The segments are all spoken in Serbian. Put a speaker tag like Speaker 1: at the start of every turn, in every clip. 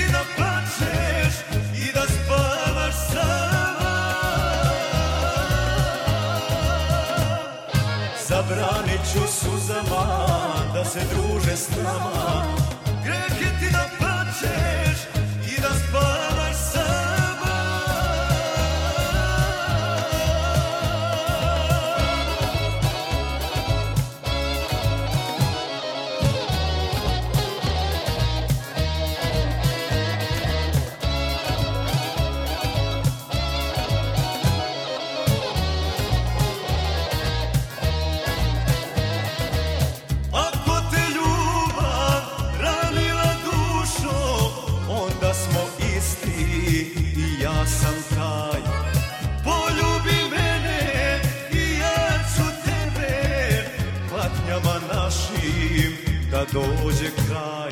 Speaker 1: ti da plačeš i da spavaš sama. Zabranit ću suzama da se druže s nama. Greh je ti da plačeš i da spavaš sama. Da dođe kraj.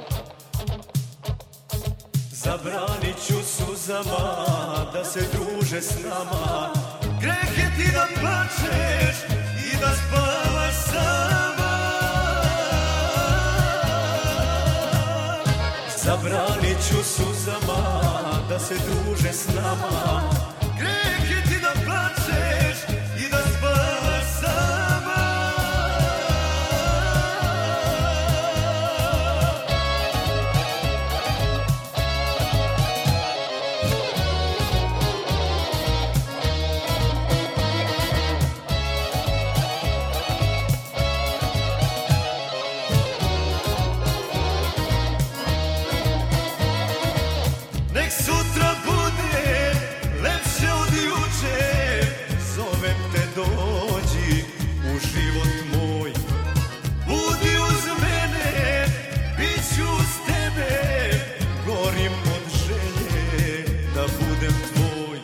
Speaker 1: Zabranit ću suzama da se druže s nama. Greh je ti da plačeš i da spavaš sama. Zabranit ću suzama da se druže s nama. Greh je ti da plačeš i da spavaš sama. Sutra bude lepše od juče, zovem te dođi u život moj. Budi uz mene, bit ću uz tebe, gorim od želje da budem tvoj.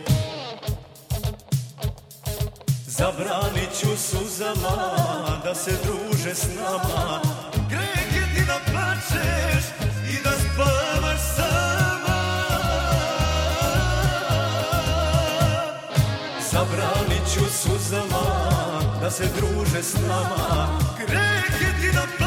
Speaker 1: Zabranit ću suzama da se druže s nama. Greh je ti da plačeš i da spavaš sama. Zabranit ću suzama da se druže s nama. Greh je ti da plačeš